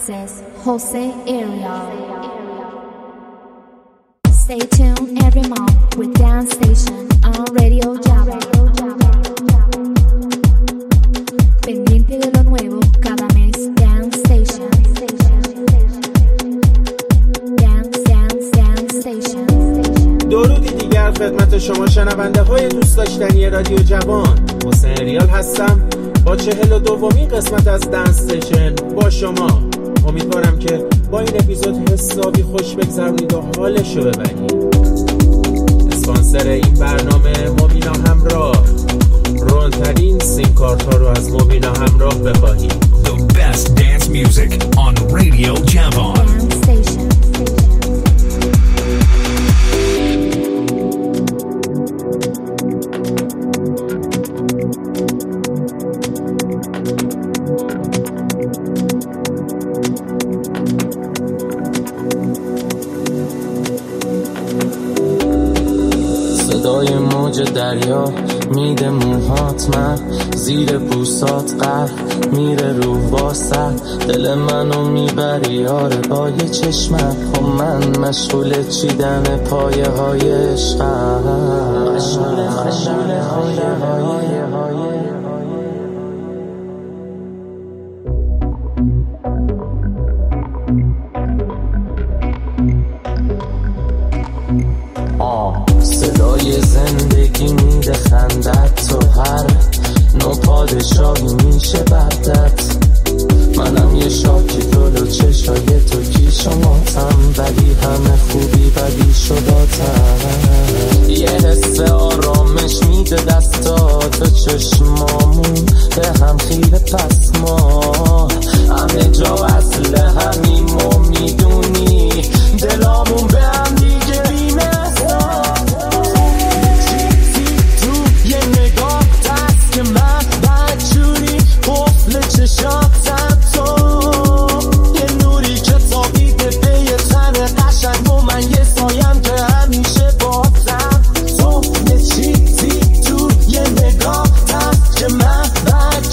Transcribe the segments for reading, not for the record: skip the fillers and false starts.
This is Jose Ariel. Stay tuned every month with Dance Station on Radio Java. Pendiente de lo nuevo cada mes. Dance Station. Dance Station. درودی دیگر خدمت شما شنونده های دوست داشتنی رادیو جوان. حسین اریال هستم با 42مین قسمت از دنس استیشن با شما. امیدوارم که با این اپیزود حسابی خوش بگذرونید و حالشو ببرید. اسپانسر این برنامه مبینا همراه. رونترین سیم کارت ها رو از مبینا همراه بخواهید. The best dance music on Radio Javan. صدای موج دریا میده موهات من زیر پوستات قهر میره رو واسه دل منو میبری یاره با یه چشمت خب من مشغول چیدن پایه های عشقم مشغول صدای زندگی میده خندت تو هر نو پادشاهی میشه بعدت منم یه شاکی جلو چشای تو کیشماتم ولی همه خوبی بدی شداتم یه حس آرامش میده دستات چشمامون به هم خیره پس ما همه جا اصل همیمو میدونی دلامون به هم دیگه بیمه چشاتم تو یه نوری که تابیده به یه تن قشنگ و من یه سایم که همیشه بازم تو یه چیزی تو یه نگاه هست که من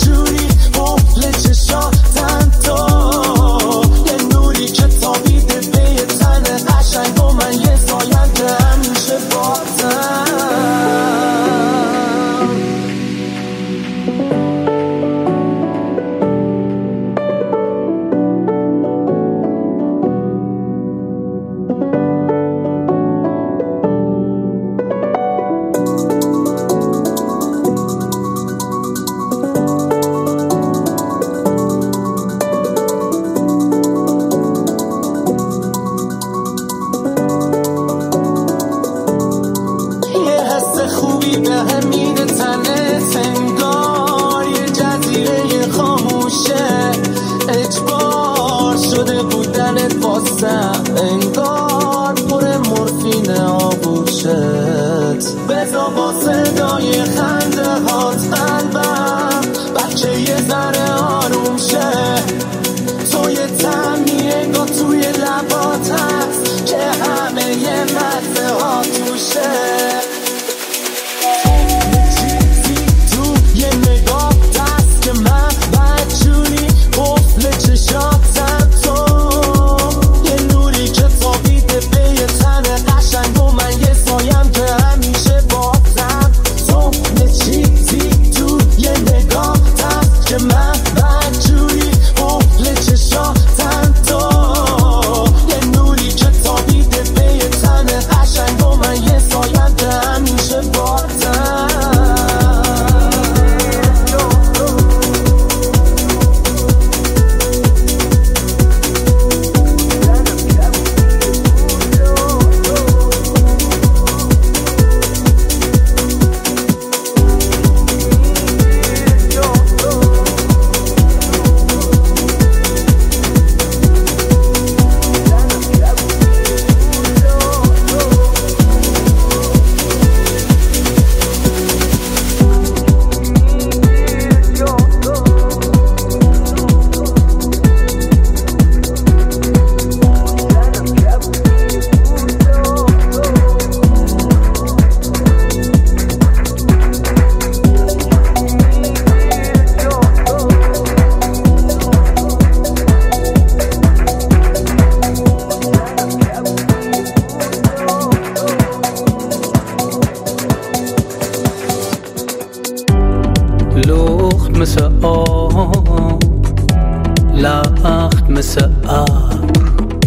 لخت مثل آب، لخت مثل ابر،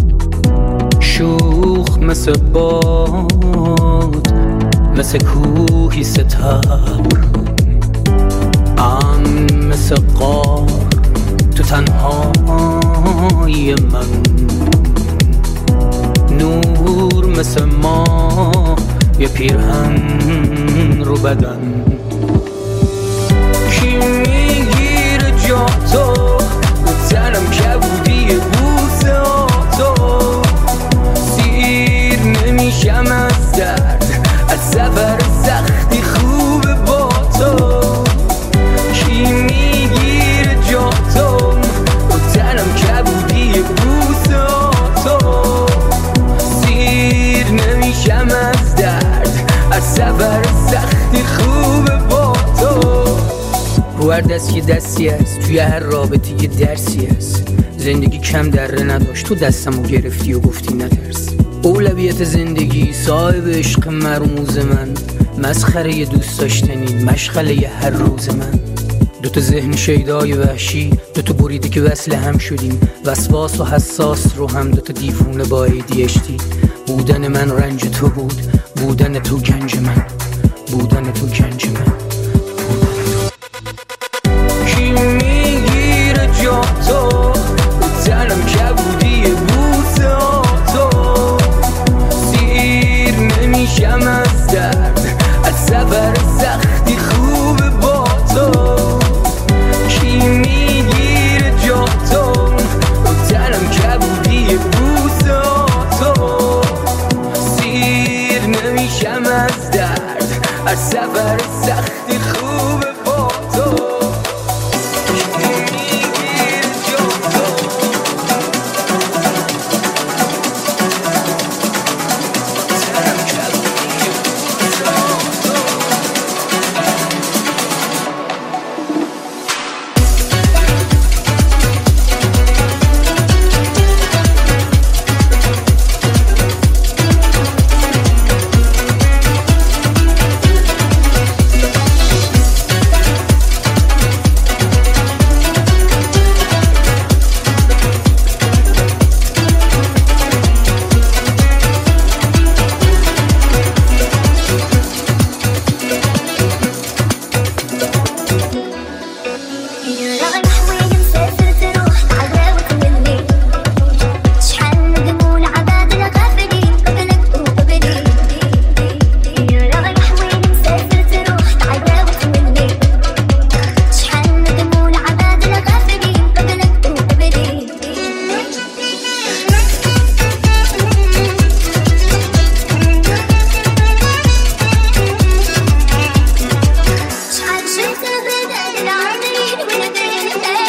شوخ مثل باد، مثل کوهی ستبر، مثل غار تو تنهای من، نور مثل ما یه پیرهن رو بدن. کی میگیره جا تو رو تنم کبودی بوسه تو، سیر نمیشم از درد از سفر سختی خوب با تو. کی میگیره جا تو رو تنم کبودی بوسه تو، سیر نمیشم از درد از سفر سختی خوب با تو. رو هر دست یه دستی هست، توی هر رابطه یه درسی هست. زندگی کم دره نداشت، تو دستمو گرفتی و گفتی نترس. اولویت زندگی صاحب عشق مرموز من، مسخره دوست داشتنی مشغله هر روز من. دوتا ذهن شیدای وحشی، دوتا بریده که وصل هم شدیم، وسواس و حساس رو هم دوتا دیوونه با ADHD. بودن من رنج تو بود، بودن تو گنج من، بودن تو گنج من. کی میگیره جا تو رو تنم کبودی بوسه تو، سیر نمیشم از درد از سفر سختی خوب با تو. کی میگیره جا تو رو تنم کبودی بوسه تو، سیر نمیشم از درد از سفر سختی خوب با تو. شفت بدل العمرين ونبين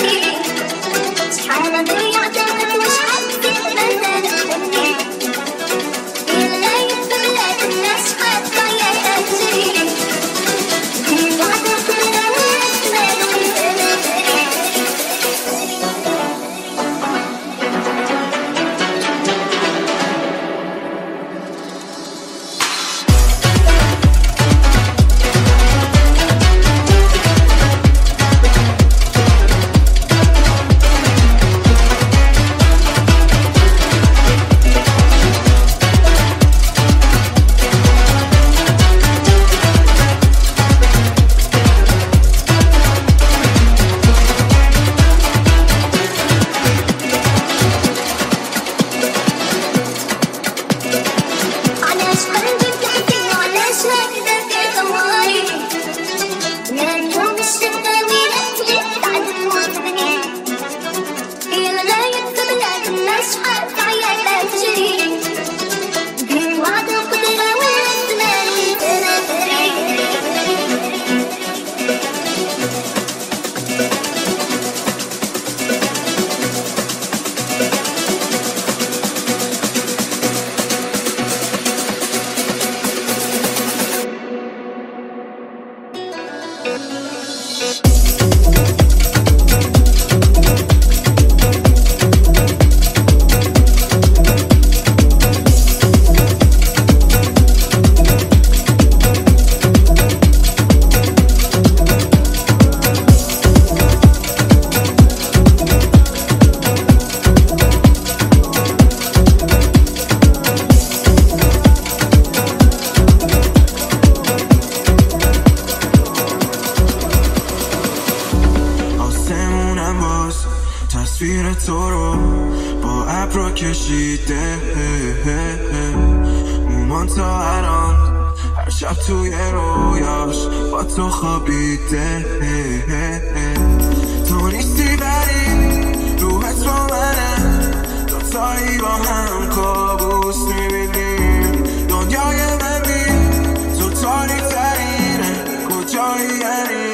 تصویر تو رو با ابرا کشیده مومان تا الان هر شب توی رویاش با تو خوابیده تو نیستی ولی روحت با منه دوتایی با هم کابوس میبینیم دنیای من بی تو تاریک ترینه کجایی یعنی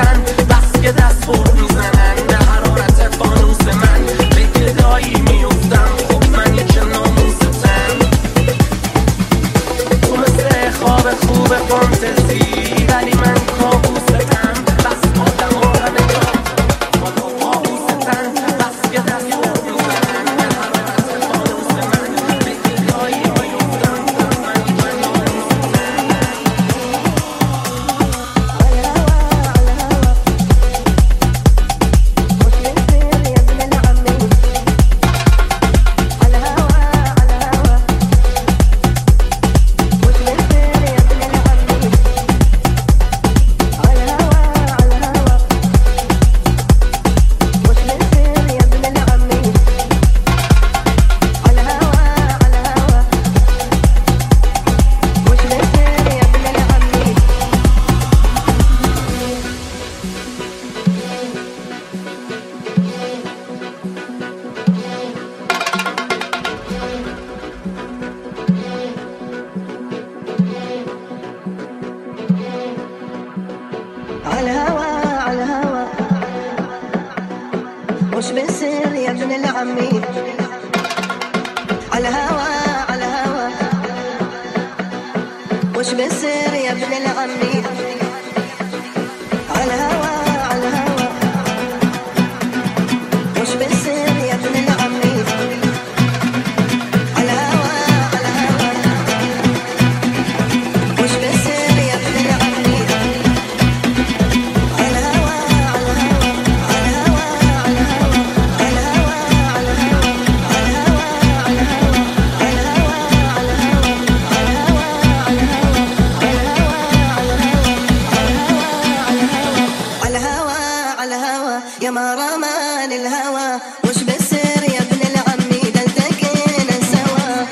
که دست پر میزنن به حرارت فانوس من به گدایی میفتن بتصير يا ابن العمي على هوا على هوا وش بتصير يا ابن العمي على هوا على هوا وش بتصير يا ابن العمي على هوا على هوا وش بتصير يا ابن العمي على هوا على هوا على هوا على هوا على هوا على هوا على هوا على هوا على هوا على هوا على هوا على هوا على هوا على هوا يا ما رمان الهوى وش بصير يا ابن العمي ده التقينا سوا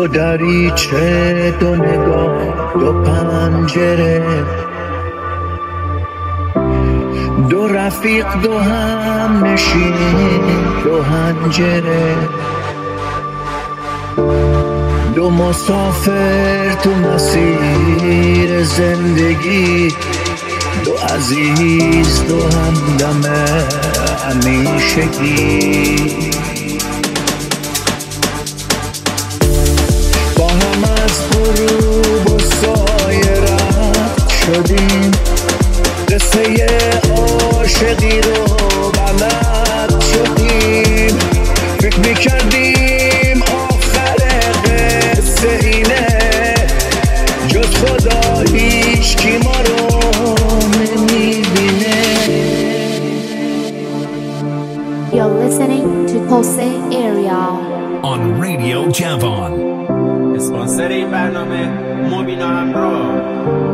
دو دریچه، دو نگاه، دو پنجره، دو رفیق، دو هم نشین، دو هنجره، دو مسافر تو مسیر زندگی، دو عزیز، دو همدم همیشگی. با هم از غروب و سایه رد شدیم، قصه عاشقی رو بلد شدیم. فکر میکردیم آخر قصه اینه، جز خدا هیچ کی ما رو نمیبینه. You're listening to Jose Ariel on Radio Javon. اسپانسر این برنامه مبینا همراه.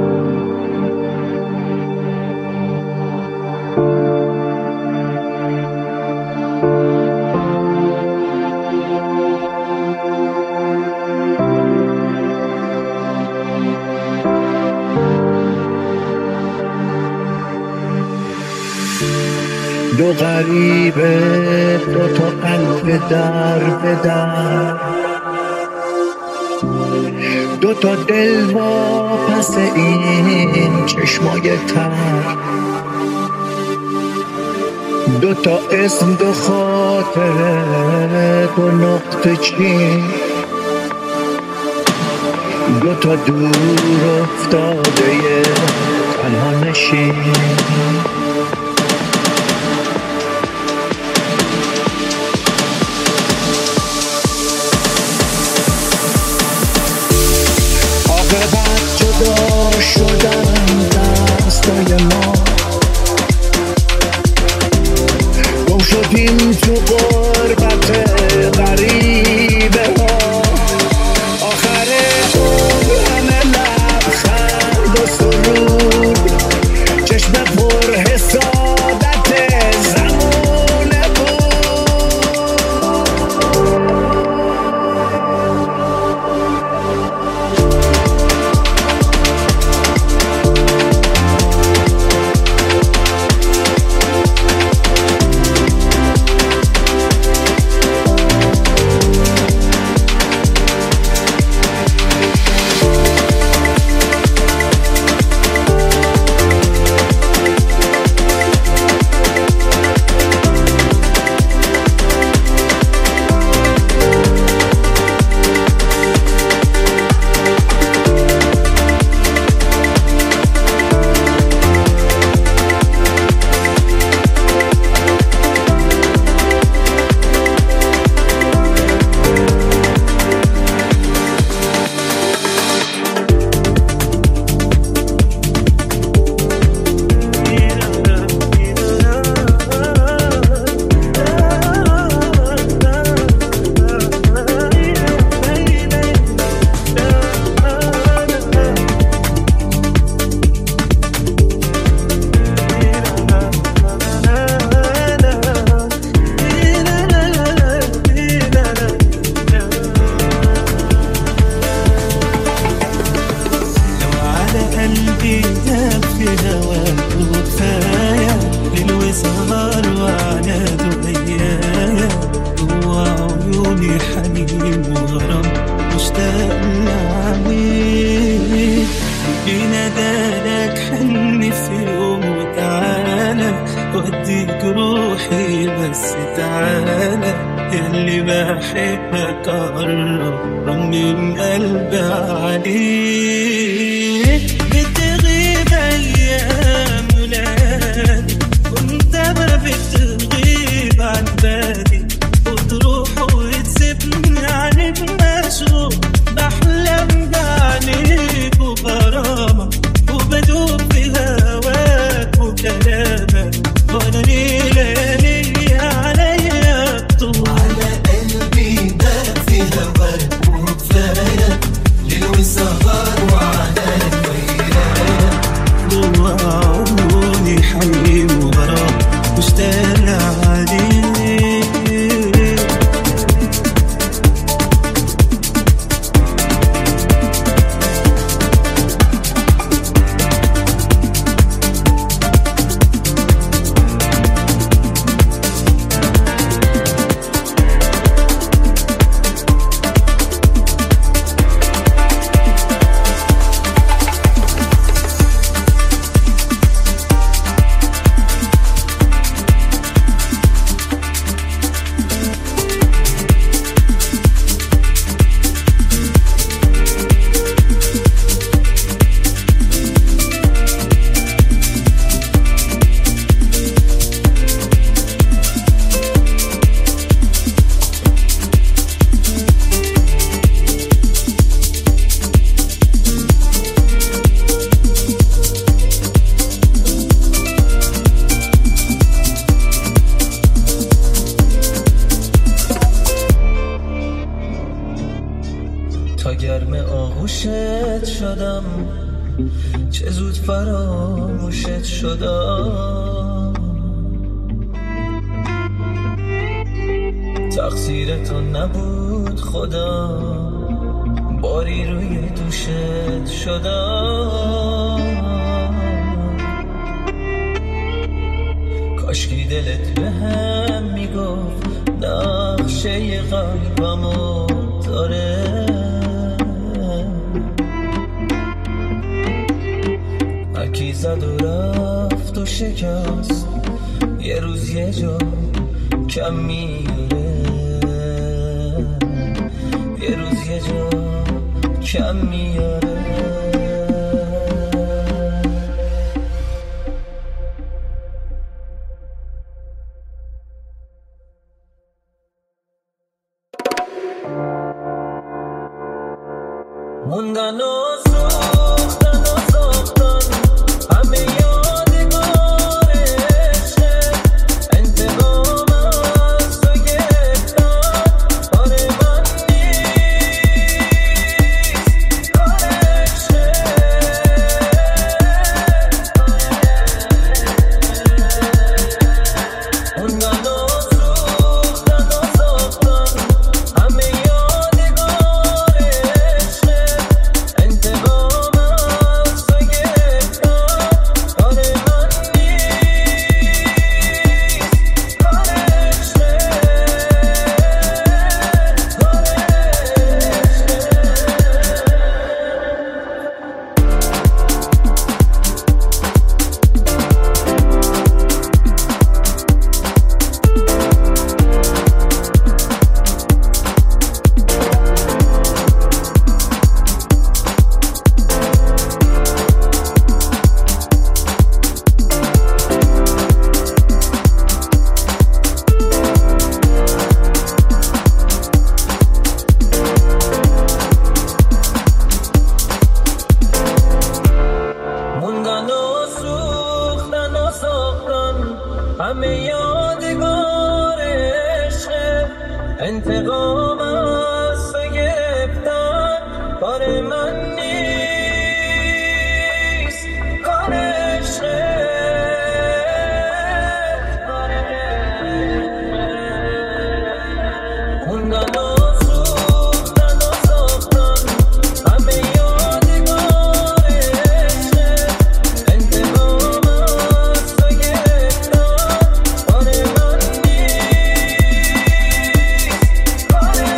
دو غریبه، دو تا قلب در به در، دو تا دل با پس این چشمای تر، دو تا اسم، دو خاطره، دو نقطه چین، دو تا دور افتاده تنها نشین. جدا شدن دستای ما، گم شدیم تو غربت غریبه ها. آخر اون همه لبخند و سرود، چشم پر حسادت زمونه اللي بحبك قرب من قلبي عليك. بتغيب ايام ولادي وانت ما بتغيب عن بالي، وتروح وتسيبني عليك مشغول، بحلم بعينيك وغرامك، وبدوب في هواك وكلامك، وانا ليلة عليا بطول على قلبي ما في هواك وكفاية ليل وسهر وعلى گرم آغوشت شدم، چه زود فراموشت شدم. تقصیر تو نبود خدا، باری روی دوشت شدم. کاشکی دلت به هم میگفت نقشه قلبمو داره. هرکی زد و رفت و شکست، یه روز یه جا کم میاره. یه روز یه جا کم میاره. موندن و سوختن و ساختن همه یادگار عشق، انتقام از تو گرفتن کار من نیست، کار عشق. موندن و سوختن و ساختن همه یادگار عشق، انتقام از تو گرفتن کار من نیست، کار موندن و سوختن و ساختن همه یادگار عشق، انتقام از تو گرفتن کار من نیست، کار عشق. موندن و سوختن و ساختن همه یادگار عشق، انتقام از تو گرفتن کار من نیست، کار عشق.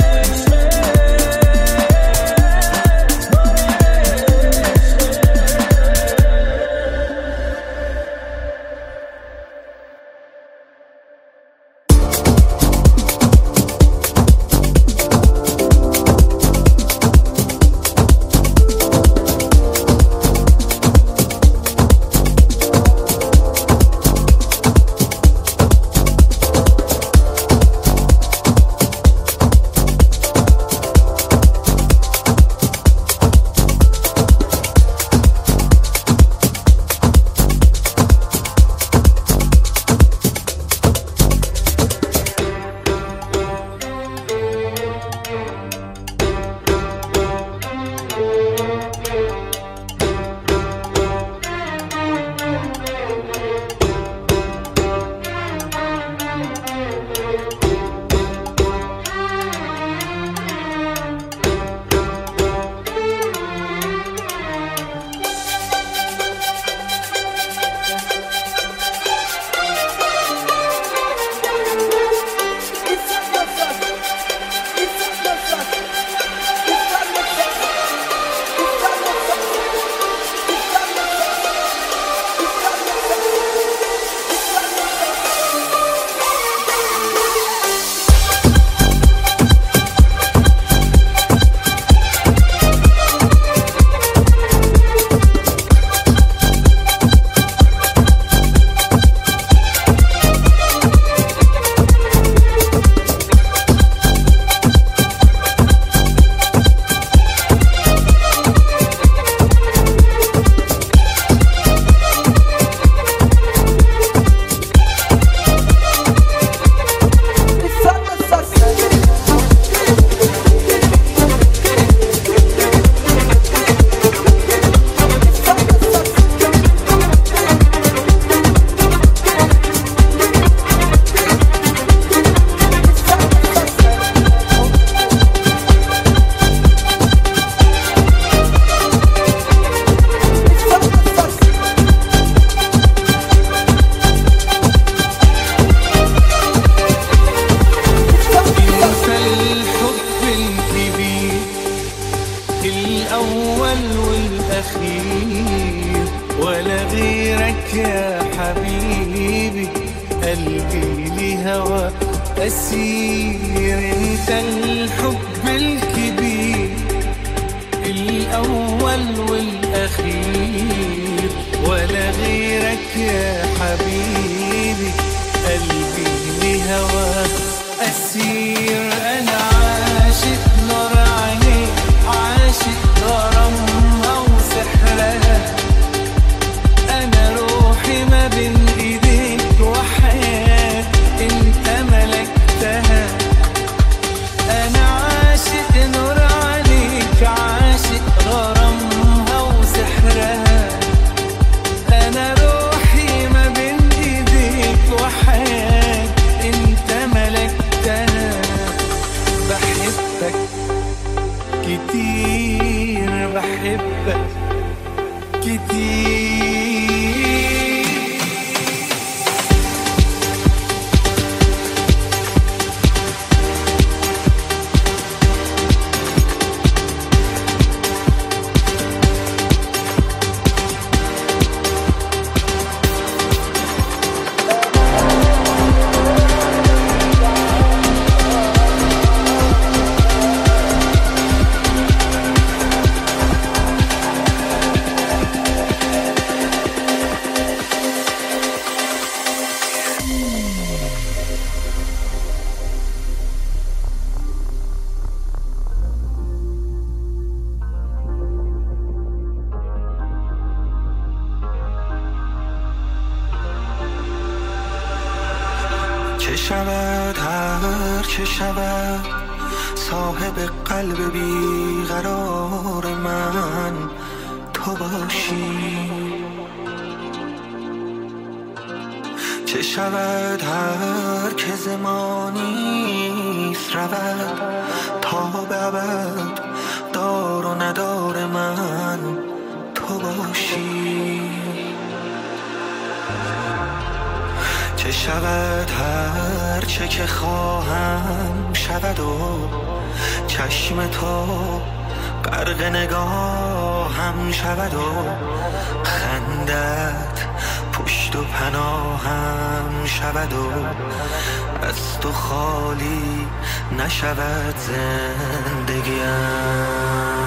الهوى أسير. انت الحب الكبير الأول والأخير ولا غيرك يا حبيبي. قلبي لهوى أسير. أنا عاشق نار عينيك عاشق غرامها وسحرها. أنا روحي ما بين إيديك وحياة أنت ملكتها. أنا عاشق نور عليك عاشق غرامها وسحرها. أنا روحي ما بين إيديك وحياة أنت ملكتها. بحبك كتير بحبك كتير. چه شود هر چه شود صاحب قلب بیقرار من تو باشی. چه شود هر که زمانیست رود تا به ابد دار و ندار من تو باشی. چه شود هر چه که خواهم شود و چشم تو غرق نگاهم شود و خندت پشت و پناهم شود و از تو خالی نشود زندگیم.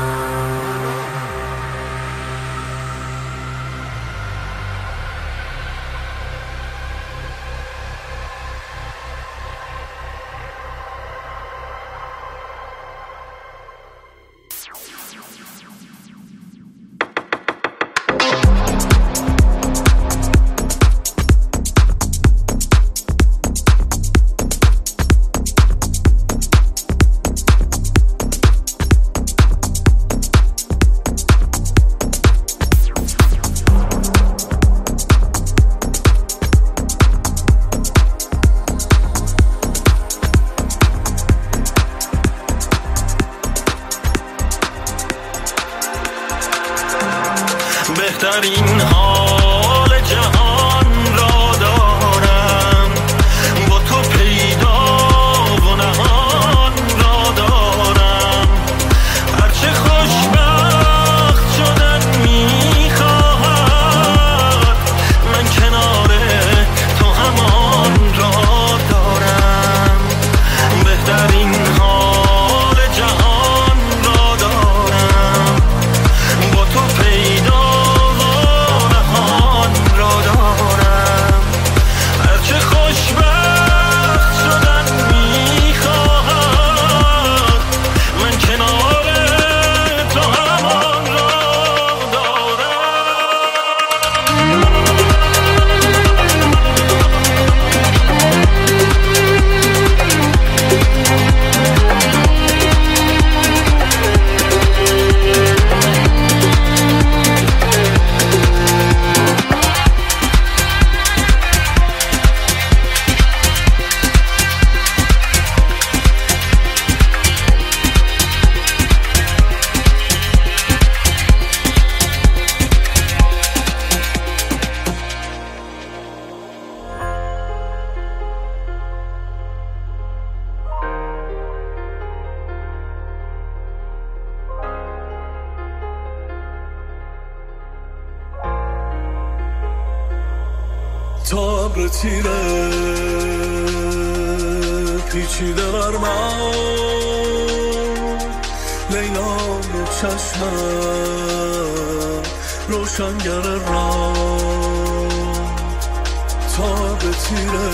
بهترین حال جهان را دارم با تو پیدا و نهان را دارم. هرچه خوشبخت شدن میخواهد من کنار تو همان را دارم. بهترین حال جهان را دارم با تو پیدا تا ابر تیره پیچیده بر من لیلای چشمم روشنگر را تا به تیره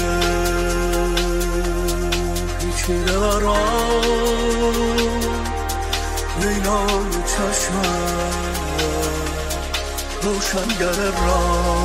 پیچیده بر من لیلای چشمم روشنگر را.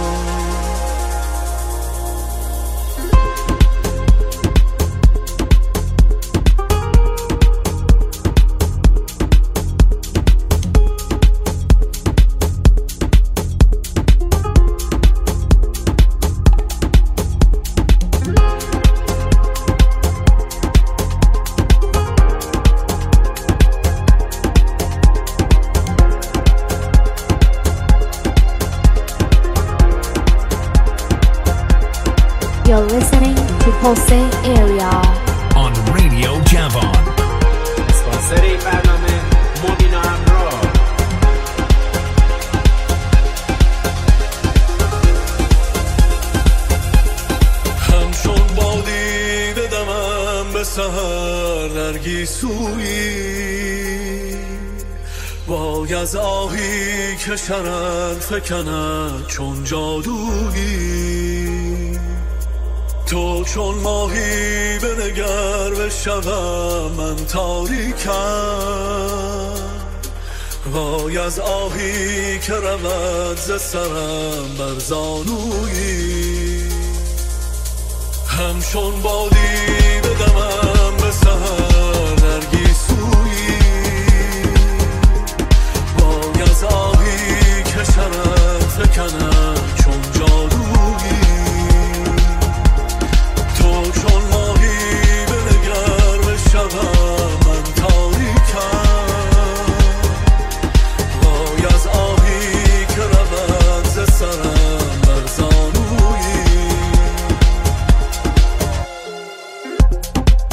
You're listening to Pulse Area on Radio Javon. اسپانسر این برنامه مبینا همراه. همچون بادی بدمم به سهر در گیسویی وای از آهی که شرر فکند چون جادویی. تو چون ماهی بنگر به شبم من تاریکم وای از آهی که رود ز سرم بر زانویی. همچون بادی بدمم به سهر در گیسویی وای از آهی که شرر فکند چون جادویی. تو چون ماهی بنگر به شبم من تاریکم وای از آهی که رود ز سرم بر زانویی.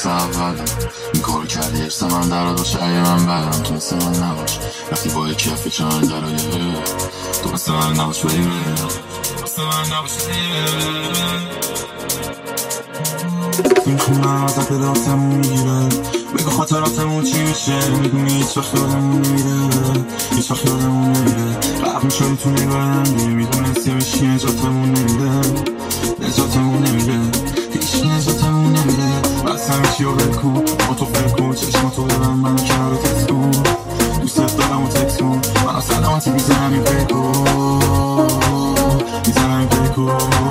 مثل اولم این کار کردی ارس من در باشه اگه من برم تو مثل من نباش وقتی با یکی از فکر من درایه تو مثل من نباش بری مثل من نباش این خونم ازت به داستمون میگیره بگو خاطراتمون چی میشه میدونی هیچ وقت یادمون نمیره هیچ وقت یادمون نمیره قبل میشونی تو نگاهندی میدونستی میشی نجاتمون نمیده نجاتمون نمیده هیچ نجاتمون نمیده بس همیشی رو بکن با تو فکر کن چشماتو ببن من کنار تست کن دوست دارم و تکس کن من سلامتی میزنم این بگو میزنم این بگو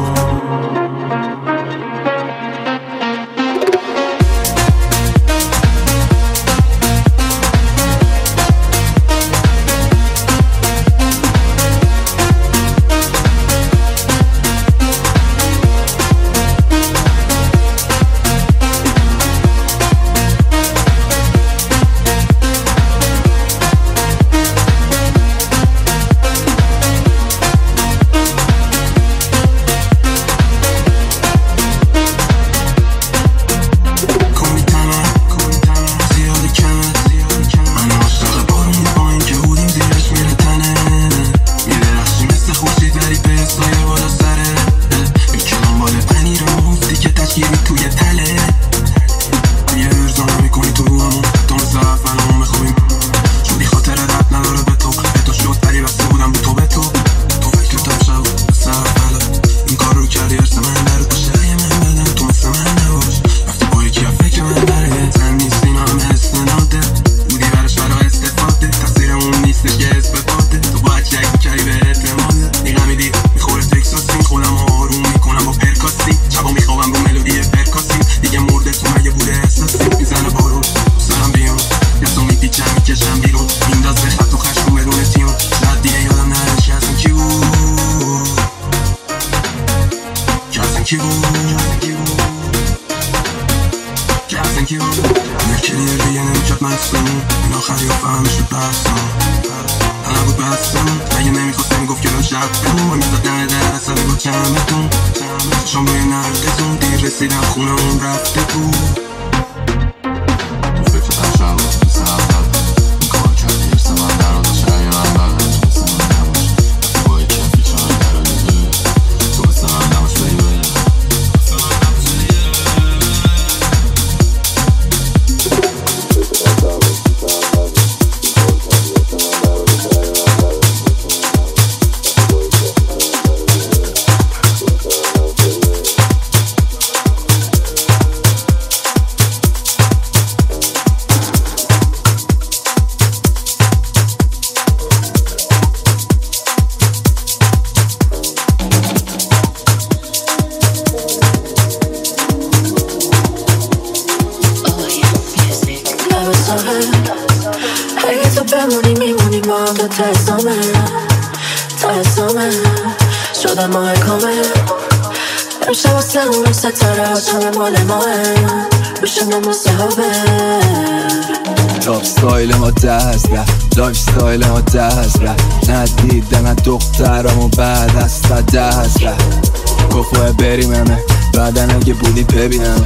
لایف ستایل ما دست رفت لایف ستایل ما دست رفت ندیدن دخترمو بعد از دست رفت گفت بریم همه بعدن اگه بودی ببینم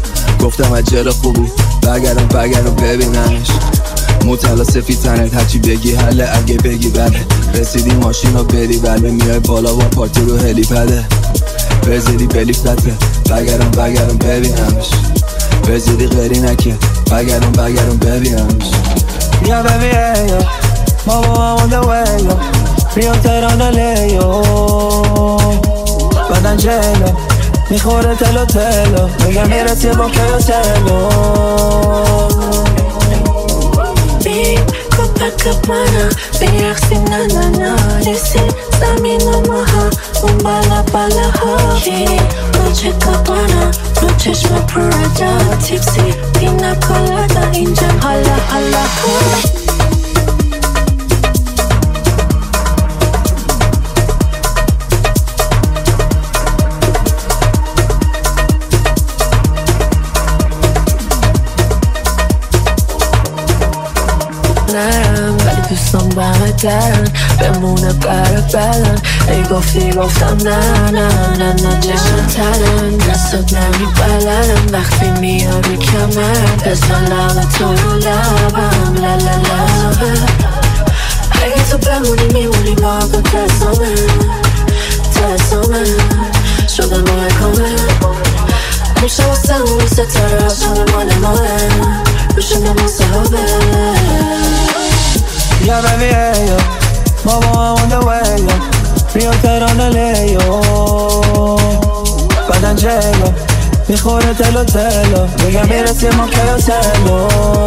گفتم عجل خوبی بگرم ببینمش مطلا سفید تنت هرچی بگی حله اگه بگی بله رسیدی ماشین رو بدی بله میای بالا با پارتی رو هلی پده بزیدی بلیفتته بگرم ببینمش بزیدی غیری نکه بگرم ببینمش Yeah baby yeah yo Mama I'm on the way yo Rio Tehran LA yo بدن جلو میخوره تلو میگم میرسی با کیو تلو Back mana, بیرقصیم نه رسیم زمین و ماها اون بالا ها نوچه کابانا رو چشم پرادا تیپسی پینا کلادا اینجا حالا ها نرم ولی دوستان بهمه درن بمونه بره بدن ای گفتی گفتم نه نه نه نه جشن تلن دستت نمی بلن وقتی میاری کمر بزن لب تو رو لبم لا لا لا اگه تو بمونی میمونی باقا تزامه شده محکمه میشه واسه اون ستاره شده مال ماه بشه نماسه هابه Yeah baby hey yo Mama I'm on the way yo Rio Terrano le yo بدن جلو میخوره تلو تلو میگم میرسیم ما کلو تلو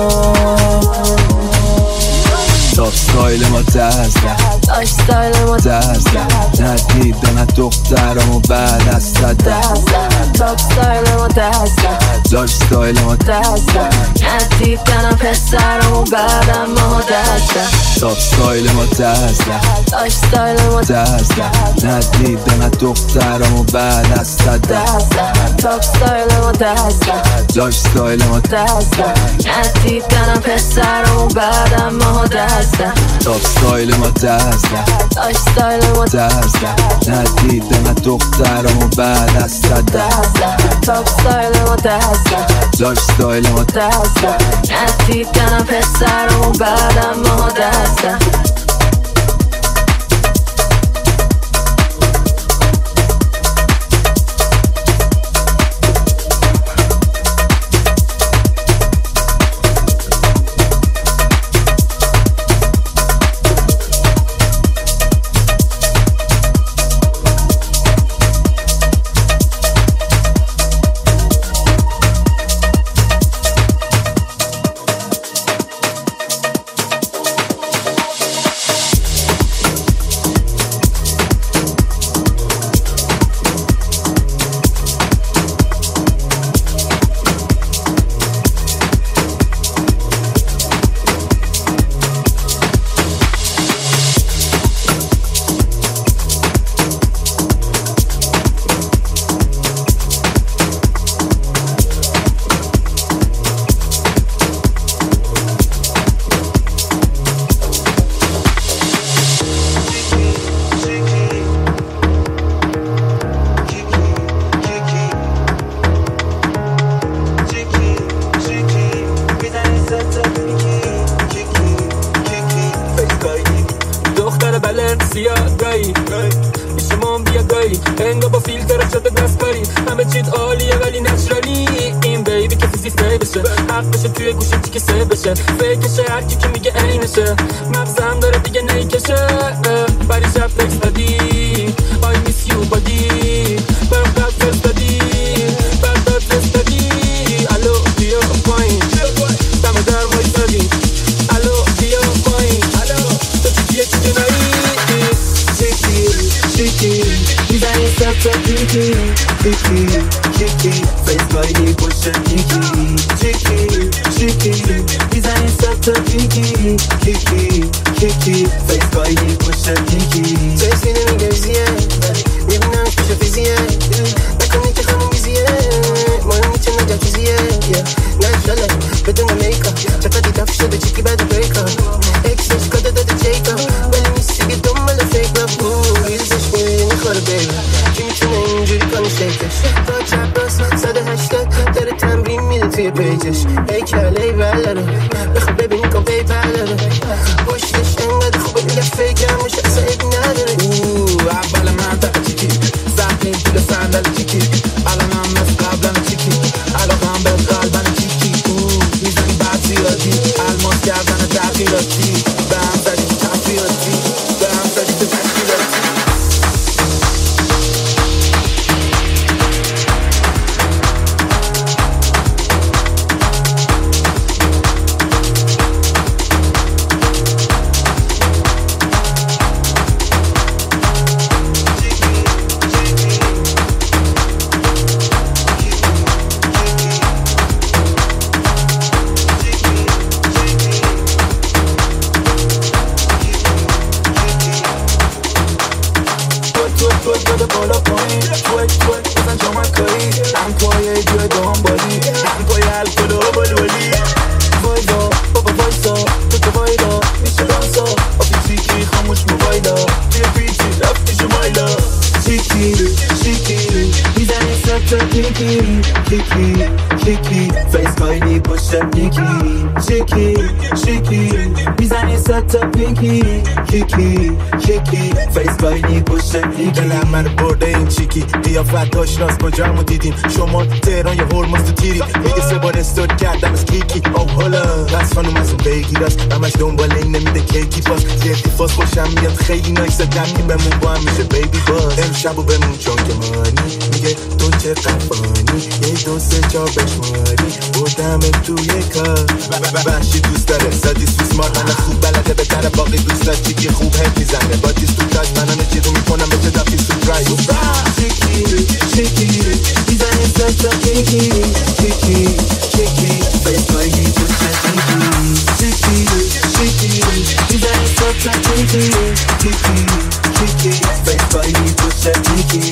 تاپ ستایل ما دزده داش ستایل ما دزده ندیده نه دخترمو بعد از دزده تاپ ستایل ما دزده داش ستایل ما دزده ندیده نه پسرمو بعدم ما دزده تاپ ستایل ما دزده داش ستایل ما دزده ندیده نه دخترمو بعد از دزده تاپ ستایل ما دزده داش ستایل ما دزده ندیده نه پسرمو بعدم ما دزده تاپ ستایل ما دزده داش ستایل ما دزده ندیده نه دخترمو بعد از دزده تاپ ستایل ما دزده داش ستایل ما دزده ندیده نه پسرمو بعدم ما دزده شیکی میزنی ست کیکی کیکی کیکی فیس کایلی پشت پیکی شیکی میزنی ست پیکی کیکی کیکی فیس کایلی پشت پیکی دلم من برده این چیکی قیافت آشناس کجامو دیدیم شما تهران یه هرمز تو تیری میگه سه بار استوری کردم از کیکی او هلا بس خانوم از اون بگیراش همش دنبال این نمیده کیکی باش جدی فاس خوشم میاد خیلی نایس دمیم بمون با هم میشه بیبی باز امشبو بمون چون که مانی میگه تو چه قفانی یه دو سه چا بشماری بودم توی کار بخشی دوست داره سادی سوس مار من خوب بلده به در باقی دوست داشت چیکی خوب هد میزنه با دیست تو تاج من همه چیزو میکنم به تدافی سورپرایز شیکی میزنی ست کیکی کیکی کیکی فیس کایلی پشت پیکی شیکی میزنی ست کیکی کیکی کیکی فیس کایلی پشت پیکی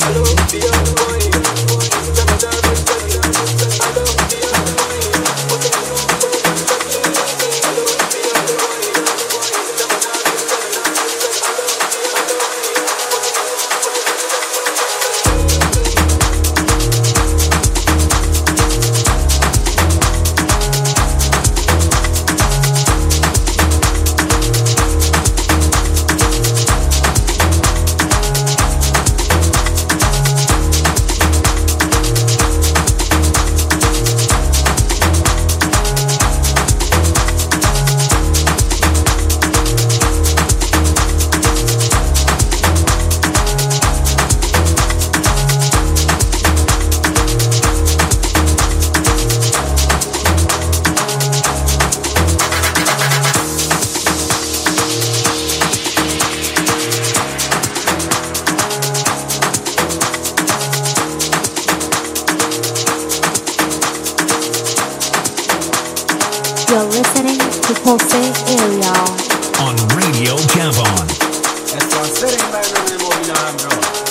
You're listening to Pulse Area on Radio Javon. اسپانسر این برنامه مبینا همراه